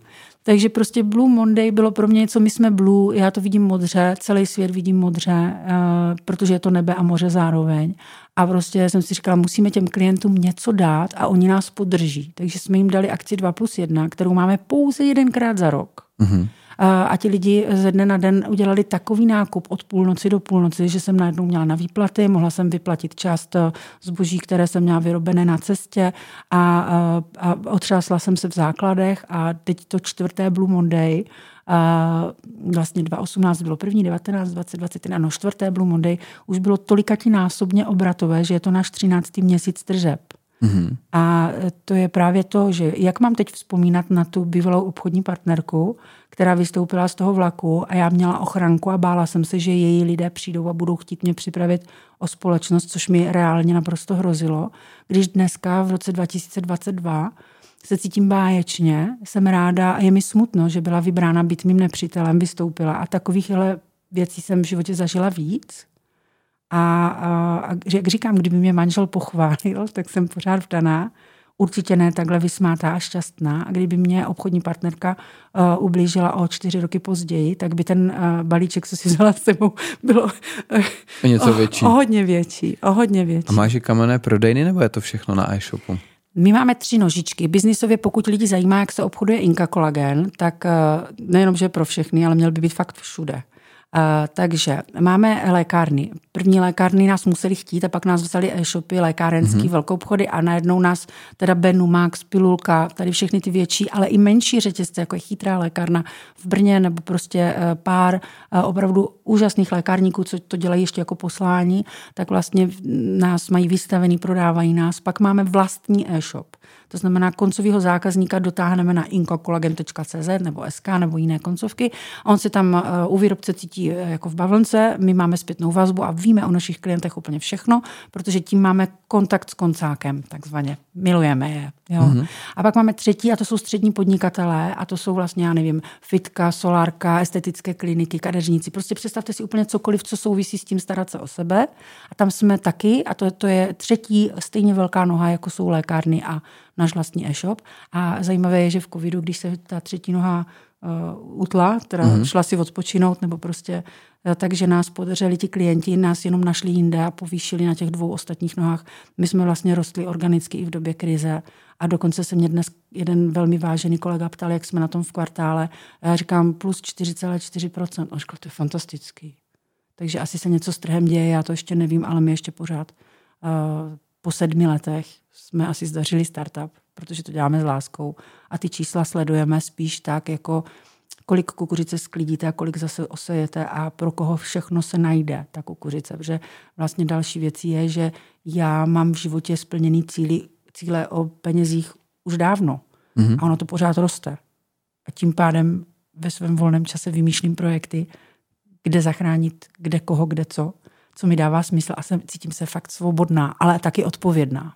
Takže prostě Blue Monday bylo pro mě něco, my jsme Blue, já to vidím modře, celý svět vidím modře, protože je to nebe a moře zároveň. A prostě jsem si říkala, musíme těm klientům něco dát a oni nás podrží. Takže jsme jim dali akci dva plus jedna, kterou máme pouze jedenkrát za rok. Mm-hmm. A ti lidi ze dne na den udělali takový nákup od půlnoci do půlnoci, že jsem najednou měla na výplaty, mohla jsem vyplatit část zboží, které jsem měla vyrobené na cestě a, a, a otřásla jsem se v základech a teď to čtvrté Blue Monday, a vlastně dva osmnáct bylo první, devatenáct, dvacet, dvacet jedna, no čtvrté Blue Monday už bylo tolikatinásobně obratové, že je to náš třináctý měsíc tržeb. Mm-hmm. A to je právě to, že jak mám teď vzpomínat na tu bývalou obchodní partnerku, která vystoupila z toho vlaku a já měla ochranku a bála jsem se, že její lidé přijdou a budou chtít mě připravit o společnost, což mi reálně naprosto hrozilo. Když dneska v roce dva tisíce dvacet dva se cítím báječně, jsem ráda a je mi smutno, že byla vybrána být mým nepřítelem, vystoupila a takovýchhle věcí jsem v životě zažila víc. A, a, a jak říkám, kdyby mě manžel pochválil, tak jsem pořád vdaná. Určitě ne takhle vysmátá a šťastná. A kdyby mě obchodní partnerka uh, ublížila o čtyři roky později, tak by ten uh, balíček, co si vzala s sebou, bylo uh, o něco větší. O, o hodně větší. O hodně větší. A máš i kamenné prodejny, nebo je to všechno na e-shopu? My máme tři nožičky. Biznisově, pokud lidi zajímá, jak se obchoduje Inka Kolagen, tak uh, nejenom, že pro všechny, ale měl by být fakt všude. Uh, takže máme lékárny. První lékárny nás museli chtít a pak nás vzali e-shopy, lékárenský, mm-hmm. velkou obchody a najednou nás teda Benu, Max, Pilulka, tady všechny ty větší, ale i menší řetězce, jako je Chytrá lékárna v Brně nebo prostě uh, pár uh, opravdu úžasných lékárníků, co to dělají ještě jako poslání, tak vlastně nás mají vystavený, prodávají nás. Pak máme vlastní e-shop. To znamená, koncového zákazníka dotáhneme na inkakolagen tečka cé zet nebo es ká nebo jiné koncovky. On se tam u výrobce cítí jako v bavlnce, my máme zpětnou vazbu a víme o našich klientech úplně všechno, protože tím máme kontakt s koncákem, takzvaně. Milujeme je. Jo. Mm-hmm. A pak máme třetí a to jsou střední podnikatelé a to jsou vlastně, já nevím, fitka, solárka, estetické kliniky, kadeřníci. Prostě představte si úplně cokoliv, co souvisí s tím starat se o sebe. A tam jsme taky a to, to je třetí stejně velká noha, jako jsou lékárny a náš vlastní e-shop. A zajímavé je, že v covidu, když se ta třetí noha uh, utla, teda mm-hmm. šla si odpočinout, nebo prostě uh, takže nás podařili ti klienti, nás jenom našli jinde a povýšili na těch dvou ostatních nohách. My jsme vlastně rostli organicky i v době krize a dokonce se mě dnes jeden velmi vážený kolega ptal, jak jsme na tom v kvartále. A já říkám plus čtyři celá čtyři procenta. On říkal, to je fantastický. Takže asi se něco s trhem děje, já to ještě nevím, ale my ještě pořád uh, po sedmi letech jsme asi zdařili startup, protože to děláme s láskou a ty čísla sledujeme spíš tak, jako kolik kukuřice sklidíte a kolik zase osejete a pro koho všechno se najde ta kukuřice. Protože vlastně další věcí je, že já mám v životě splněný cíly, cíle o penězích už dávno mm-hmm. a ono to pořád roste. A tím pádem ve svém volném čase vymýšlím projekty, kde zachránit, kde koho, kde co, co mi dává smysl a jsem, cítím se fakt svobodná, ale taky odpovědná.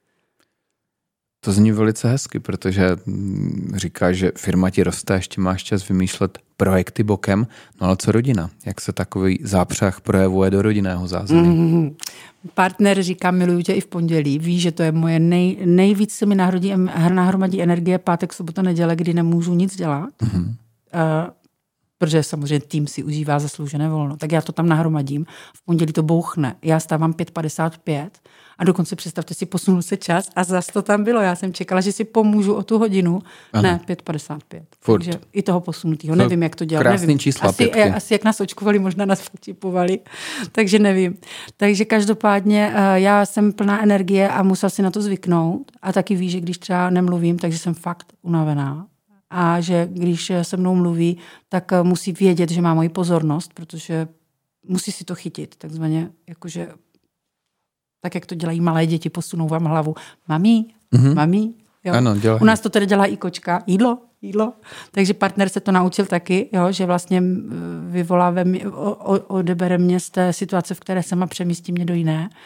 To zní velice hezky, protože říkáš, že firma ti roste, ještě máš čas vymýšlet projekty bokem, no ale co rodina? Jak se takový zápřah projevuje do rodinného zázemí? Mm-hmm. Partner říká, miluju tě i v pondělí, ví, že to je moje nej, nejvíc se mi nahrodí, nahromadí energie pátek, sobota, neděle, kdy nemůžu nic dělat. Mm-hmm. Uh, protože samozřejmě tým si užívá zasloužené volno, tak já to tam nahromadím. V pondělí to bouchne. Já stávám pět padesát pět a dokonce představte si, posunul se čas a zas to tam bylo. Já jsem čekala, že si pomůžu o tu hodinu. Ano. Ne, pět padesát pět. Furt. Takže i toho posunutého. Nevím, jak to dělat. Krásný nevím. čísla, asi, asi jak nás očkovali, možná nás počipovali. Takže nevím. Takže každopádně já jsem plná energie a musela si na to zvyknout. A taky ví, že když třeba nemluvím, takže jsem fakt unavená. A že když se mnou mluví, tak musí vědět, že má moji pozornost, protože musí si to chytit, takzvaně, jakože tak, jak to dělají malé děti, posunou vám hlavu. Mami, mm-hmm. mami. Jo. Ano, dělají. U nás to tedy dělá i kočka. Jídlo, jídlo. Takže partner se to naučil taky, jo, že vlastně vyvolá ve mě, o, o, odebere mě z té situace, v které jsem a přemístí mě do jiné.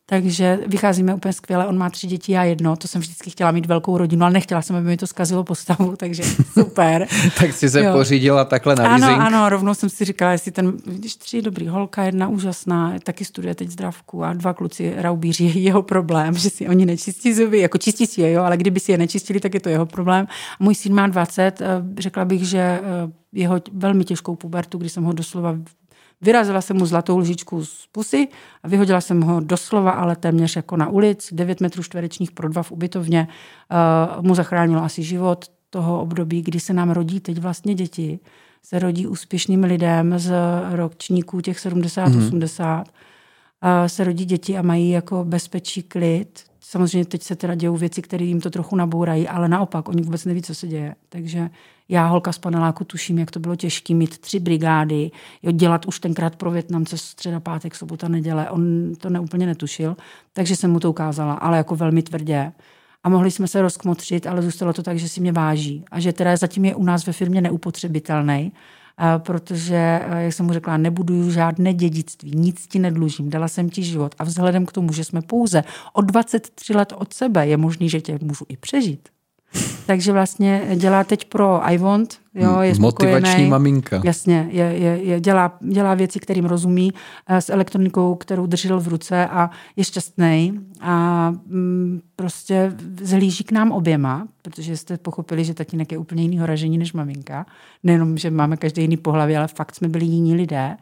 Takže vycházíme úplně skvěle, on má tři děti, já jedno, to jsem vždycky chtěla mít velkou rodinu, ale nechtěla jsem, aby mi to zkazilo postavu, takže super. Tak si se jo. pořídila takhle na ano, leasing? Ano, rovnou jsem si říkala, jestli ten, když tři dobrý, holka, jedna úžasná, taky studuje teď zdravku a dva kluci raubíři, je jeho problém, že si oni nečistí zuby, jako čistí si je, jo, ale kdyby si je nečistili, tak je to jeho problém. A můj syn má dvacet, řekla bych, že jeho velmi těžkou pubertu, kdy jsem ho doslova vyrazila jsem mu zlatou lžičku z pusy a vyhodila jsem ho doslova, ale téměř jako na ulic, devět metrů čtverečních pro dva v ubytovně. Uh, mu zachránilo asi život toho období, kdy se nám rodí teď vlastně děti. Se rodí úspěšným lidem z ročníků těch sedmdesát, mm-hmm. osmdesát. Uh, se rodí děti a mají jako bezpečí, klid. Samozřejmě teď se teda dějou věci, které jim to trochu nabourají, ale naopak, oni vůbec neví, co se děje. Takže já, holka z paneláku, tuším, jak to bylo těžké mít tři brigády, jo, dělat už tenkrát pro Vietnamce středa, pátek, sobota, neděle. On to neúplně netušil, takže jsem mu to ukázala, ale jako velmi tvrdě. A mohli jsme se rozkmotřit, ale zůstalo to tak, že si mě váží. A že teda zatím je u nás ve firmě neupotřebitelný, protože, jak jsem mu řekla, nebuduju žádné dědictví, nic ti nedlužím, dala jsem ti život. A vzhledem k tomu, že jsme pouze o dvacet tři let od sebe, je možný, že tě můžu i přežít. Takže vlastně dělá teď pro I Want, jo, je spokojený. Motivační maminka. Jasně, je, je, je, dělá, dělá věci, kterým rozumí, s elektronikou, kterou držel v ruce a je šťastný a mm, prostě zhlíží k nám oběma, protože jste pochopili, že tatínek je úplně jinýho ražení než maminka. Nejenom, že máme každý jiný pohlaví, ale fakt jsme byli jiní lidé.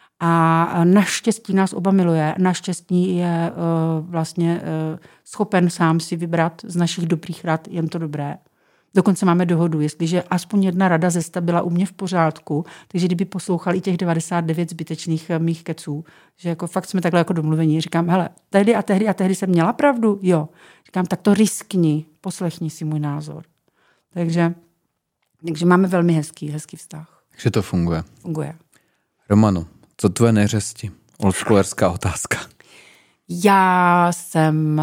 A naštěstí nás oba miluje. Naštěstí je uh, vlastně uh, schopen sám si vybrat z našich dobrých rad jen to dobré. Dokonce máme dohodu, jestliže aspoň jedna rada ze sta byla u mě v pořádku, takže kdyby poslouchal i těch devadesát devět zbytečných mých keců, že jako fakt jsme takhle jako domluvení. Říkám, hele, tehdy a tehdy a tehdy jsem měla pravdu? Jo. Říkám, tak to riskni, poslechni si můj názor. Takže, takže máme velmi hezký, hezký vztah. Takže to funguje. Funguje. Romano, co tvoje neřesti? Oldschoolerská otázka. Já jsem...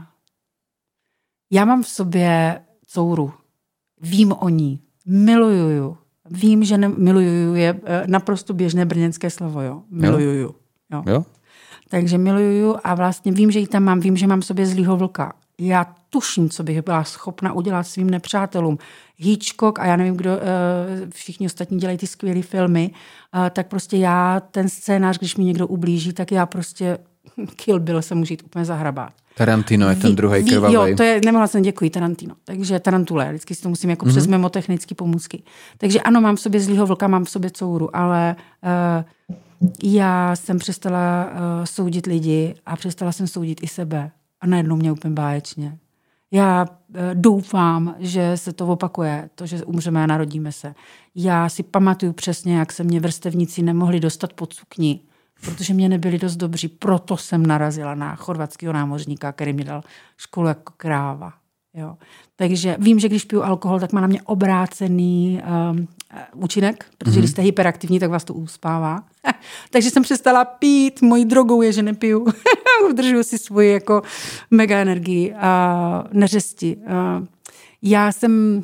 Já mám v sobě couru. Vím o ní. Miluju. Vím, že ne, miluju je naprosto běžné brněnské slovo. Jo. Miluju. Jo. Jo? Takže miluju a vlastně vím, že ji tam mám. Vím, že mám v sobě zlýho vlka. Já tuším, co bych byla schopna udělat svým nepřátelům. Hitchcock a já nevím, kdo, všichni ostatní dělají ty skvělé filmy, tak prostě já ten scénář, když mi někdo ublíží, tak já prostě Kill Bill se můžu jít úplně zahrabat. Tarantino je ten druhý krvavý. Jo, to je, nemohla jsem, děkuji, Tarantino. Takže Tarantule, vždycky si to musím jako mm-hmm. přes memotechnické pomůcky. Takže ano, mám v sobě zlýho vlka, mám v sobě couru, ale uh, já jsem přestala uh, soudit lidi a přestala jsem soudit i sebe. A najednou mě úplně báječně. Já e, doufám, že se to opakuje, to, že umřeme a narodíme se. Já si pamatuju přesně, jak se mě vrstevníci nemohli dostat pod sukni, protože mě nebyli dost dobří. Proto jsem narazila na chorvatského námořníka, který mi dal školu jako kráva. Jo. Takže vím, že když piju alkohol, tak má na mě obrácený um, účinek, protože mm-hmm. když jste hyperaktivní, tak vás to uspává. Takže jsem přestala pít, mojí drogou je, že nepiju. Udržuju si svoji jako mega energii a neřesti. Já jsem...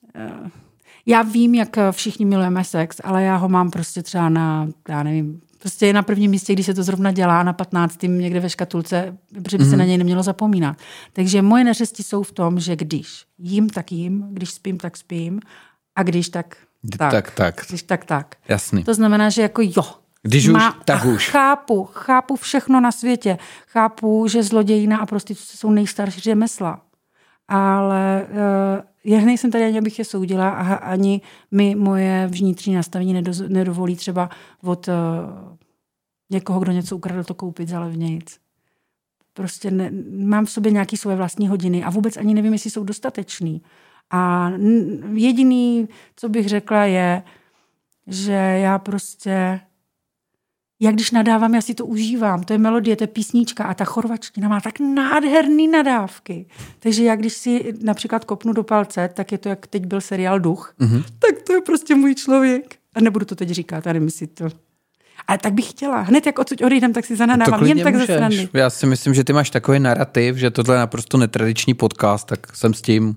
Já vím, jak všichni milujeme sex, ale já ho mám prostě třeba na, já nevím, prostě je na prvním místě, když se to zrovna dělá, na patnáctém někde ve škatulce, protože by se mm-hmm. na něj nemělo zapomínat. Takže moje neřesti jsou v tom, že když jím, tak jím, když spím, tak spím a když tak, tak. Tak, tak. Když tak, tak. Jasný. To znamená, že jako jo. Když už, tak už. Chápu, chápu všechno na světě. Chápu, že zlodějina a prostituce jsou nejstarší řemesla. Ale uh, já nejsem tady, ani abych je soudila a ani mi moje vnitřní nastavení nedo, nedovolí třeba od uh, někoho, kdo něco ukradl, to koupit za levnějc. Prostě ne, mám v sobě nějaké svoje vlastní hodiny a vůbec ani nevím, jestli jsou dostatečný. A jediný, co bych řekla, je, že já prostě... Já když nadávám, já si to užívám. To je melodie, to je písnička a ta chorvačtina má tak nádherný nadávky. Takže já když si například kopnu do palce, tak je to, jak teď byl seriál Duch, mm-hmm. tak to je prostě můj člověk. A nebudu to teď říkat, já nevím, si to... Ale tak bych chtěla. Hned jak odsud odejdem, tak si zanadávám. Jen tak ze strany. Já si myslím, že ty máš takový narrativ, že tohle je naprosto netradiční podcast, tak jsem s tím.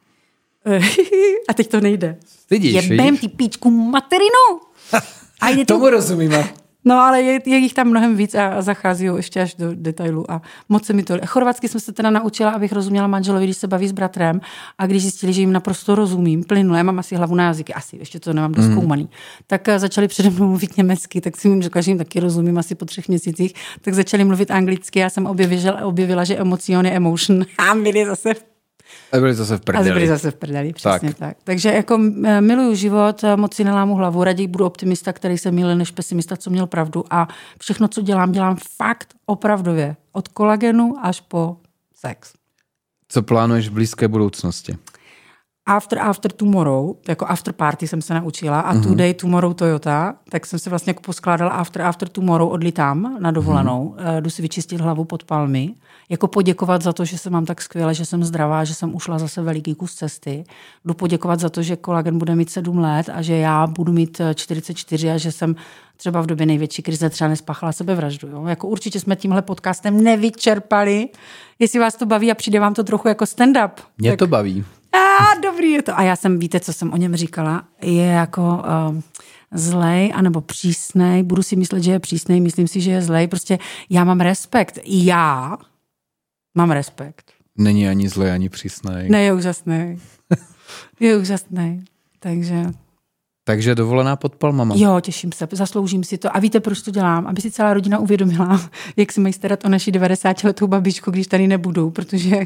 A teď to nejde. Vidíš, Jebem ty píčku materinu. A jde tomu to... rozumíme. No, ale je, je jich tam mnohem víc a, a zachází ještě až do detailu a moc se mi to... Chorvatsky jsem se teda naučila, abych rozuměla manželovi, když se baví s bratrem a když zjistili, že jim naprosto rozumím, plynule, mám asi hlavu na jazyky, asi, ještě to nemám doskoumaný, mm. tak začali přede mnou mluvit německy, tak si jim řekla, že jim taky rozumím asi po třech měsících, tak začali mluvit anglicky, já jsem objevila, objevila že emotion je emotion a byli zase A byli zase v prdeli. A byli zase v prdeli, přesně tak. tak. Takže jako miluju život, moc si nelámu hlavu, raději budu optimista, který se mýlil, než pesimista, co měl pravdu. A všechno, co dělám, dělám fakt opravdově. Od kolagenu až po sex. Co plánuješ v blízké budoucnosti? After, after tomorrow, jako after party jsem se naučila a mm-hmm. today, tomorrow Toyota, tak jsem se vlastně jako poskládala after, after tomorrow odlítám na dovolenou, mm-hmm. jdu si vyčistit hlavu pod palmy, jako poděkovat za to, že se mám tak skvěle, že jsem zdravá, že jsem ušla zase veliký kus cesty, jdu poděkovat za to, že kolagen bude mít sedm let a že já budu mít čtyřicet čtyři a že jsem třeba v době největší krize třeba nespáchala sebevraždu. Jo? Jako určitě jsme tímhle podcastem nevyčerpali, jestli vás to baví a přijde vám to trochu jako stand-up. Mě tak... to baví. A dobrý je to. A já jsem, víte, co jsem o něm říkala, je jako uh, zlej anebo přísnej. Budu si myslet, že je přísnej, myslím si, že je zlej. Prostě já mám respekt. Já mám respekt. Není ani zlej, ani přísnej. Ne, je úžasný. Je úžasný. Takže... Takže dovolená pod palmama. Jo, těším se, zasloužím si to. A víte, proč to dělám? Aby si celá rodina uvědomila, jak si mají starat o naši devadesátiletou babičku, když tady nebudu, protože...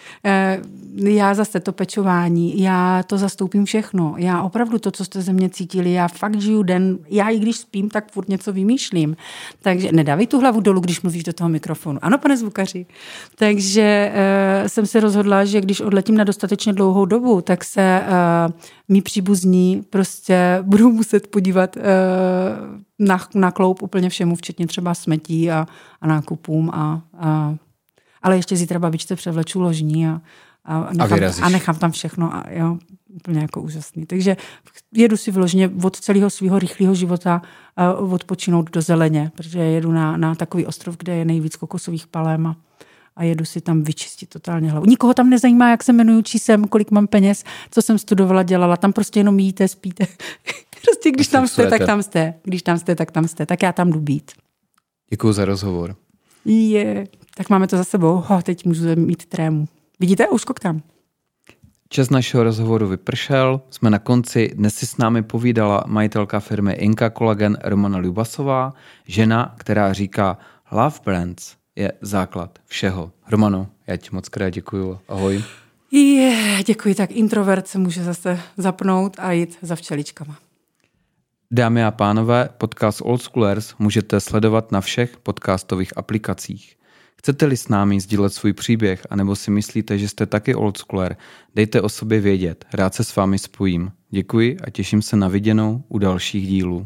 Já zase to pečování, já to zastoupím všechno. Já opravdu to, co jste ze mě cítili, já fakt žiju den, já i když spím, tak furt něco vymýšlím. Takže nedávej tu hlavu dolů, když mluvíš do toho mikrofonu. Ano, pane zvukaři. Takže uh, jsem se rozhodla, že když odletím na dostatečně dlouhou dobu, tak se uh, mý příbuzní prostě budou muset podívat uh, na, na kloup úplně všemu, včetně třeba smetí a, a nákupům a, a ale ještě zítra babičce převleču ložní a, a, nechám, a, a nechám tam všechno. A jo, úplně jako úžasný. Takže jedu si vložně od celého svého rychlého života uh, odpočinout do zeleně, protože jedu na, na takový ostrov, kde je nejvíc kokosových palem a, a jedu si tam vyčistit totálně hlavu. Nikoho tam nezajímá, jak se jmenuju, čí jsem, kolik mám peněz, co jsem studovala, dělala. Tam prostě jenom jíte, spíte. Prostě když tam jste, tak tam jste. Když tam jste, tak tam jste. Tak já tam jdu být. Děkuju za rozhovor. Je, tak máme to za sebou. Ho, teď můžu mít trému. Vidíte? Už koktám. Čas našeho rozhovoru vypršel. Jsme na konci. Dnes si s námi povídala majitelka firmy Inka Collagen Romana Ljubasová, žena, která říká Love Brands je základ všeho. Romano, já ti moc krát děkuju. Ahoj. Je, děkuji. Tak introvert se může zase zapnout a jít za včeličkama. Dámy a pánové, podcast Old Schoolers můžete sledovat na všech podcastových aplikacích. Chcete-li s námi sdílet svůj příběh, anebo si myslíte, že jste taky old schooler, dejte o sobě vědět, rád se s vámi spojím. Děkuji a těším se na viděnou u dalších dílů.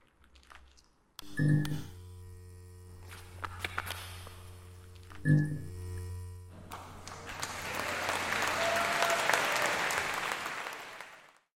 Mm.